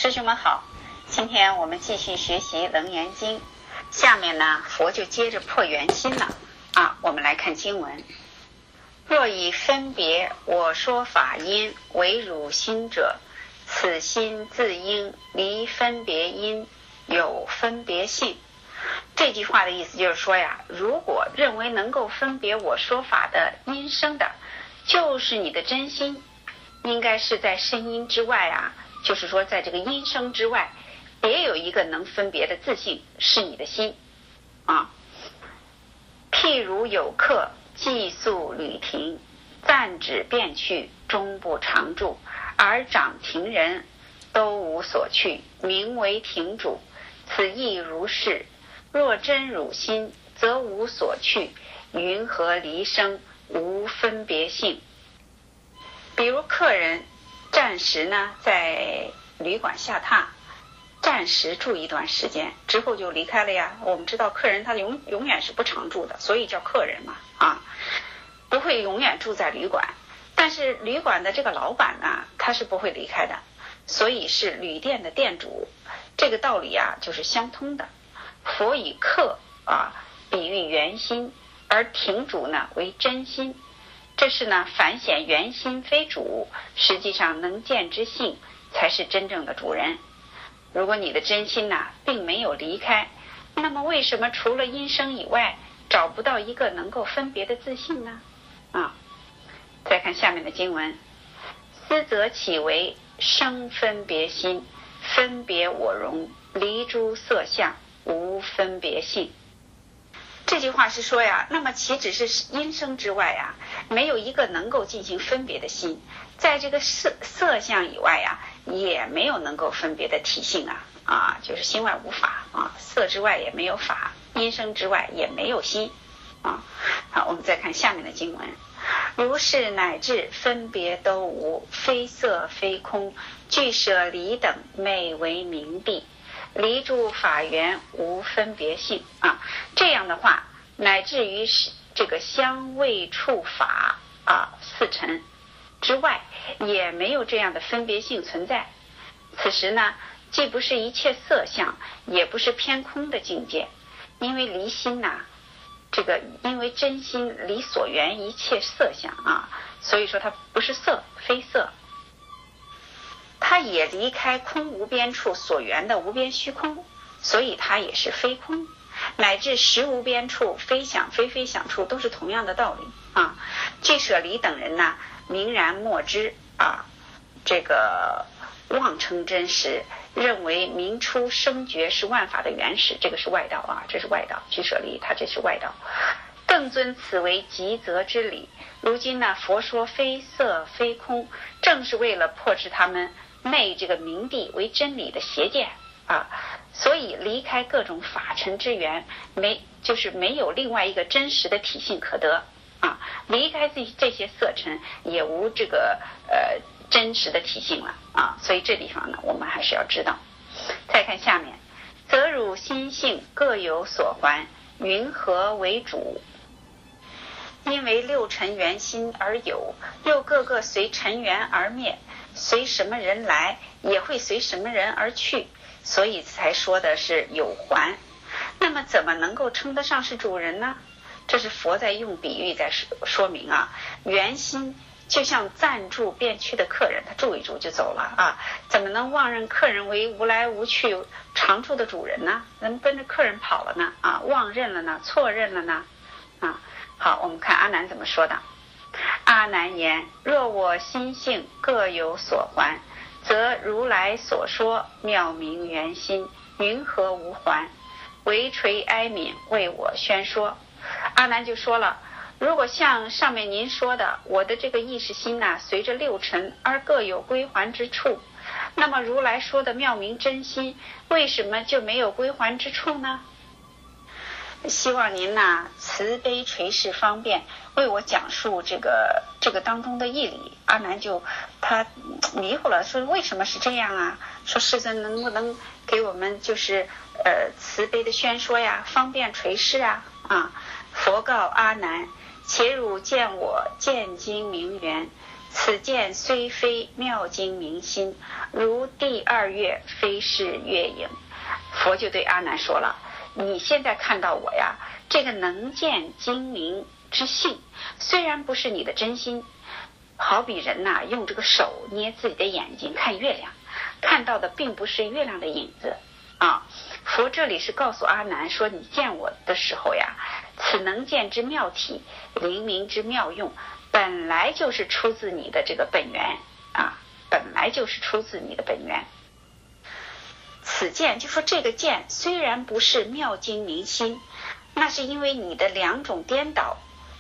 师兄们好，今天我们继续学习《楞严经》，下面呢，佛就接着破圆心了我们来看经文：若以分别我说法因为汝心者，此心自应离分别因，有分别性。这句话的意思就是说呀，如果认为能够分别我说法的音声的，就是你的真心，应该是在声音之外就是说在这个音声之外，别有一个能分别的自性，是你的心譬如有客寄宿旅亭，暂止便去，终不常住，而掌亭人都无所去，名为亭主，此亦如是。若真汝心，则无所去，云何离生，无分别性。比如客人暂时呢在旅馆下榻，暂时住一段时间之后就离开了呀。我们知道客人他永远是不常住的，所以叫客人嘛不会永远住在旅馆。但是旅馆的这个老板呢，他是不会离开的，所以是旅店的店主。这个道理就是相通的。佛以客比喻圆心，而亭主呢为真心。这是呢反显圆心非主，实际上能见之性才是真正的主人。如果你的真心并没有离开，那么为什么除了音声以外找不到一个能够分别的自性呢再看下面的经文：思则起为生分别心，分别我容，离诸色相，无分别性。这句话是说那么岂止是音声之外没有一个能够进行分别的心，在这个色相以外也没有能够分别的体性就是心外无法色之外也没有法，音声之外也没有心好，我们再看下面的经文：如是乃至分别都无，非色非空，俱舍离等，昧为明蔽，离诸法缘，无分别性这样的话，乃至于这个香味触法四尘之外，也没有这样的分别性存在。此时呢，既不是一切色相，也不是偏空的境界，因为离心因为真心离所缘一切色相所以说它不是色非色，它也离开空无边处所缘的无边虚空，所以它也是非空，乃至实无边处非想非非想处都是同样的道理俱舍离等人明然莫知这个妄称真实，认为明初生觉是万法的原始，这个是外道这是外道，俱舍离它这是外道，更尊此为极则之理。如今佛说非色非空，正是为了破斥他们昧这个明谛为真理的邪见所以离开各种法尘之源，就是没有另外一个真实的体性可得离开这些色尘，也无这个真实的体性了所以这地方呢，我们还是要知道。再看下面：则汝心性各有所还，云何为主？因为六尘缘心而有，又各个随尘缘而灭，随什么人来，也会随什么人而去，所以才说的是有还。那么怎么能够称得上是主人呢？这是佛在用比喻在说明圆心就像暂住便去的客人，他住一住就走了怎么能妄认客人为无来无去常住的主人呢？怎么跟着客人跑了呢妄认了呢，错认了呢好，我们看阿难怎么说的。阿难言：若我心性各有所还，则如来所说妙明圆心，云何无还？唯垂哀悯为我宣说。阿难就说了，如果像上面您说的，我的这个意识心随着六尘而各有归还之处，那么如来说的妙明真心为什么就没有归还之处呢？希望您慈悲垂示方便为我讲述这个当中的义理。阿难他迷糊了，说为什么是这样说世尊能不能给我们就是慈悲的宣说方便垂示佛告阿难：且汝见我见经明圆， 此见虽非妙经明心，如第二月非是月影。佛就对阿难说了，你现在看到我呀，这个能见精明之性虽然不是你的真心，好比人呐，用这个手捏自己的眼睛看月亮，看到的并不是月亮的影子啊。佛这里是告诉阿难说，你见我的时候呀，此能见之妙体，灵明之妙用，本来就是出自你的这个本源啊，本来就是出自你的本源。此见就说这个见虽然不是妙经明心，那是因为你的两种颠倒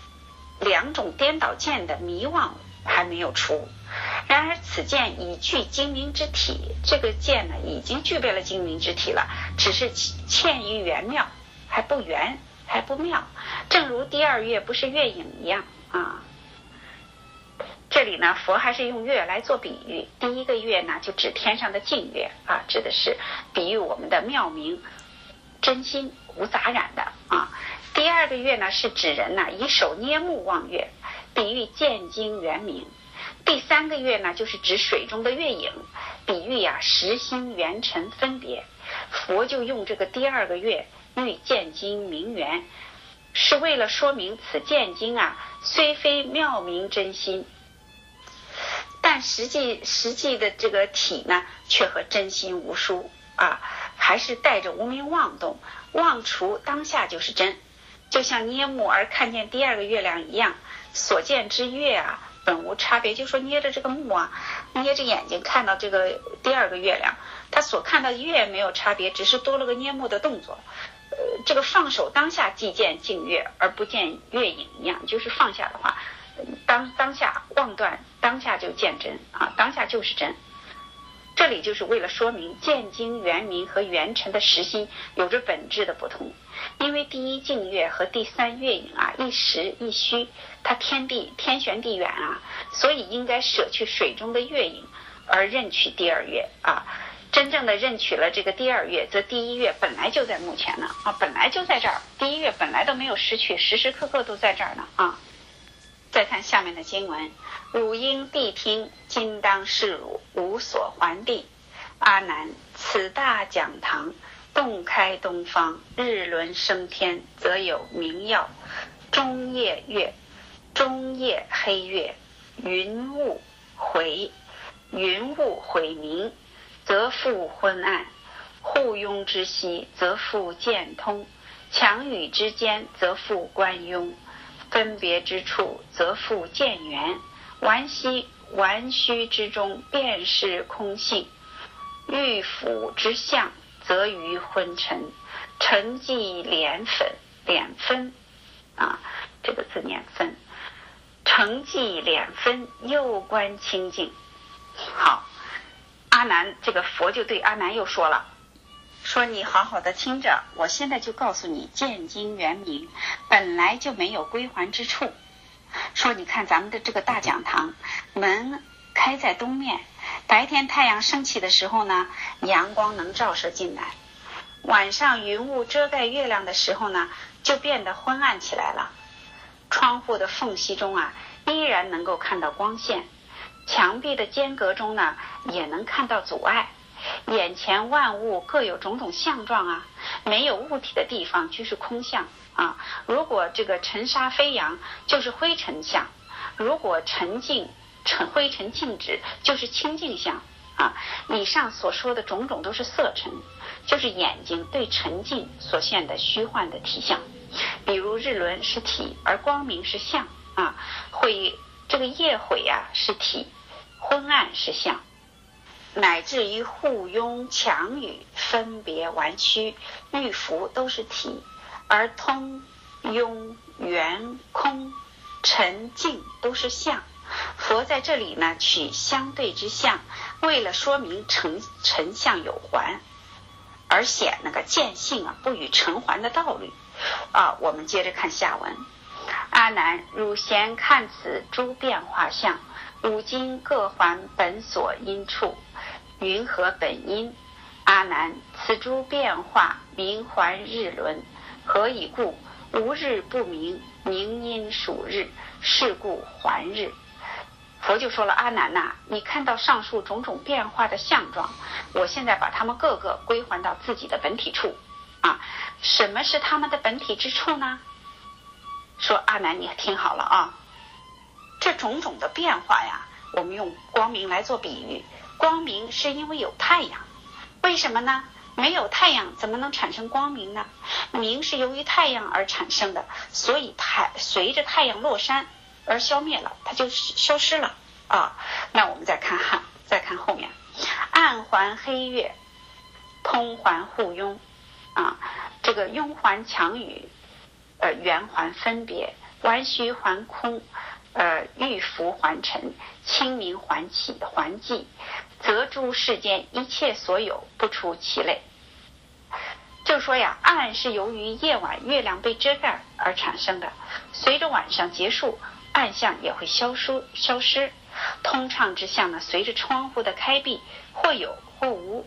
见的迷妄还没有出。然而此见已具精明之体，这个见呢已经具备了精明之体了，只是欠于圆妙，还不圆还不妙，正如第二月不是月影一样啊。这里呢佛还是用月来做比喻，第一个月呢就指天上的净月啊，指的是比喻我们的妙明真心无杂染的啊。第二个月呢是指人呢以手捏目望月，比喻见精圆明。第三个月呢就是指水中的月影，比喻实心圆尘分别。佛就用这个第二个月喻见精明圆，是为了说明此见精虽非妙明真心，但实际的这个体呢却和真心无殊啊，还是带着无明妄动，妄除当下就是真。就像捏目而看见第二个月亮一样，所见之月本无差别。就说捏着这个目捏着眼睛看到这个第二个月亮，他所看到的月没有差别，只是多了个捏目的动作。这个放手当下即见净月而不见月影一样，就是放下的话，当下妄断，当下就见真啊，当下就是真。这里就是为了说明见精圆明和圆尘的实心有着本质的不同。因为第一净月和第三月影一实一虚，它天旋地远所以应该舍去水中的月影而认取第二月真正的认取了这个第二月，则第一月本来就在目前呢本来就在这儿，第一月本来都没有失去，时时刻刻都在这儿呢再看下面的经文，汝应谛听，今当示汝，无所还地。阿难，此大讲堂，洞开东方，日轮升天，则有明曜，中夜月，中夜黑月，云雾回明，则复昏暗，互拥之息，则复见通，强雨之间，则复观庸，分别之处，则复见圆，玩虚之中，便是空性，欲腐之相，则于昏沉，沉寂敛分这个字念分，沉寂敛分，又观清净。好，阿难，这个佛就对阿难又说了，说你好好的听着，我现在就告诉你，见精圆明本来就没有归还之处。说你看咱们的这个大讲堂，门开在东面，白天太阳升起的时候呢，阳光能照射进来，晚上云雾遮盖月亮的时候呢，就变得昏暗起来了。窗户的缝隙中依然能够看到光线，墙壁的间隔中呢，也能看到阻碍。眼前万物各有种种相状没有物体的地方就是空相如果这个尘沙飞扬，就是灰尘相；如果灰尘静止，就是清净相以上所说的种种都是色尘，就是眼睛对沉静所现的虚幻的体相。比如日轮是体，而光明是相这个夜晦是体，昏暗是相，乃至于互拥、强雨、分别、玩虚、欲伏都是体，而通、庸、圆、空、沉、静都是相。佛在这里呢取相对之相，为了说明尘相有还，而显那个见性不与尘还的道理我们接着看下文。阿难，汝贤看此诸变化相，汝今各还本所因处，云何本因？阿难，此诸变化名还日轮，何以故？无日不明，明因属日，是故还日。 佛就说了，阿难呐，你看到上述种种变化的相状，我现在把它们各个归还到自己的本体处啊。什么是他们的本体之处呢？说阿难，你听好了啊，这种种的变化呀，我们用光明来做比喻。光明是因为有太阳，为什么呢？没有太阳怎么能产生光明呢？明是由于太阳而产生的，所以随着太阳落山而消灭了，它就消失了啊。那我们再看后面，暗环黑月，通环互拥啊，这个拥环强语，圆环分别，弯虚环空，玉浮环尘，清明环气环寂，则诸世间一切所有不出其类。就说呀，暗是由于夜晚月亮被遮盖而产生的，随着晚上结束，暗象也会消失。通畅之象呢，随着窗户的开闭，或有或无。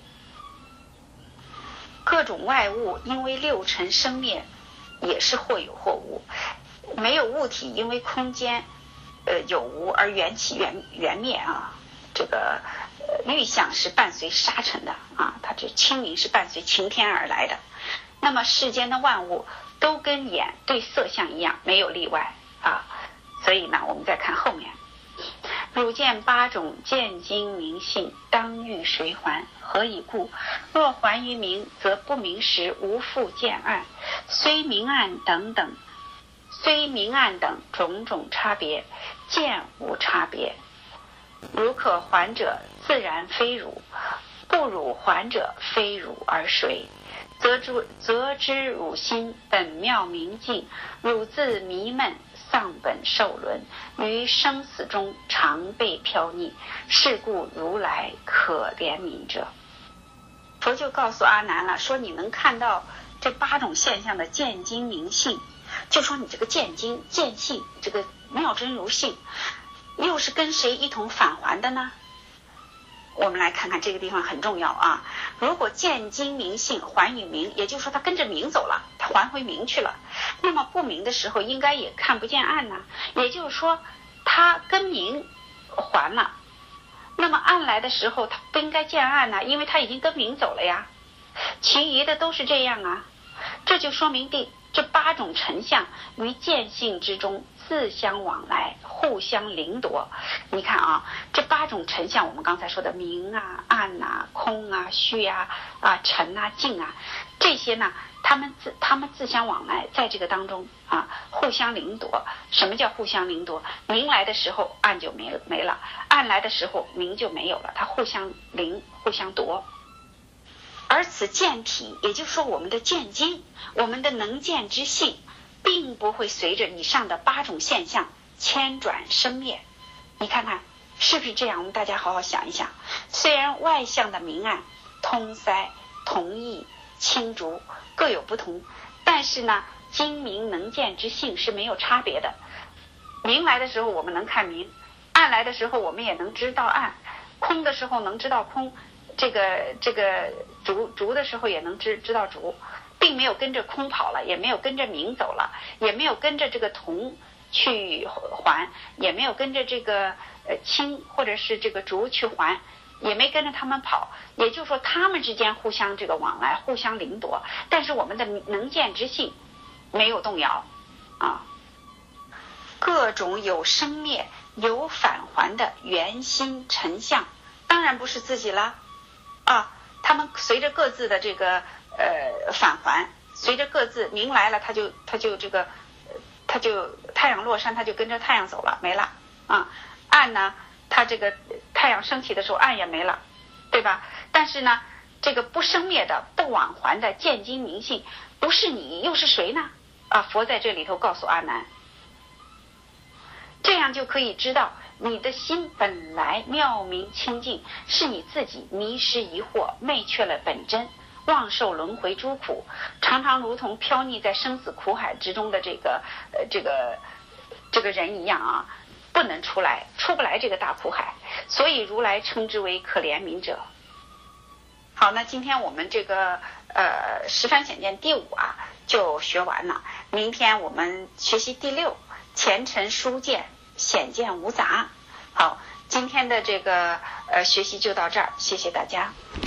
各种外物因为六尘生灭，也是或有或无。没有物体因为空间有无而缘起缘灭啊。这个律象是伴随沙尘的啊，它这清明是伴随晴天而来的。那么世间的万物都跟眼对色相一样，没有例外啊。所以呢，我们再看后面，汝见八种见精明性，当欲谁还？何以故？若还于明，则不明时无复见暗，虽明暗等种种差别，见无差别。如可还者，自然非汝；不汝还者，非汝而谁？则知汝心本妙明净，汝自迷闷丧本受轮，于生死中常被飘溺，是故如来可怜悯者。佛就告诉阿难了，说你能看到这八种现象的见精明性，就说你这个见精见性，这个妙真如性又是跟谁一同返还的呢？我们来看看这个地方很重要啊。如果见精明性还与明，也就是说他跟着明走了，他还回明去了，那么不明的时候应该也看不见暗呢，也就是说他跟明还了，那么暗来的时候他不应该见暗呢，因为他已经跟明走了呀。其余的都是这样啊，这就说明这八种尘相于见性之中自相往来，互相凌夺。你看啊，这八种尘相，我们刚才说的明啊、暗啊、空啊、虚啊、尘啊、净啊，这些呢，他们自相往来，在这个当中啊，互相凌夺。什么叫互相凌夺？明来的时候暗就没了，暗来的时候明就没有了，它互相凌，互相夺。而此见体，也就是说我们的见精，我们的能见之性，并不会随着以上的八种现象迁转生灭。你看看是不是这样？我们大家好好想一想。虽然外相的明暗、通塞、同异、清浊各有不同，但是呢，精明能见之性是没有差别的。明来的时候我们能看明，暗来的时候我们也能知道暗，空的时候能知道空，这个浊的时候也能知道浊，并没有跟着空跑了，也没有跟着明走了，也没有跟着这个同去还，也没有跟着这个清或者是这个浊去还，也没跟着他们跑。也就是说他们之间互相这个往来，互相凌夺，但是我们的能见之性没有动摇啊。各种有生灭有返还的圆心尘相，当然不是自己了啊，他们随着各自的这个返还，随着各自明来了，他就太阳落山，他就跟着太阳走了，没了啊。暗呢，他这个太阳升起的时候暗也没了，对吧？但是呢，这个不生灭的不往还的见精明性，不是你又是谁呢？啊，佛在这里头告诉阿难，这样就可以知道你的心本来妙明清净，是你自己迷失疑惑，昧却了本真，妄受轮回诸苦，常常如同飘溺在生死苦海之中的这个人一样啊，不能出不来这个大苦海，所以如来称之为可怜悯者。好，那今天我们这个十番显见第5啊就学完了，明天我们学习第6，前尘疏见，显见无杂。 好，今天的这个学习就到这儿，谢谢大家。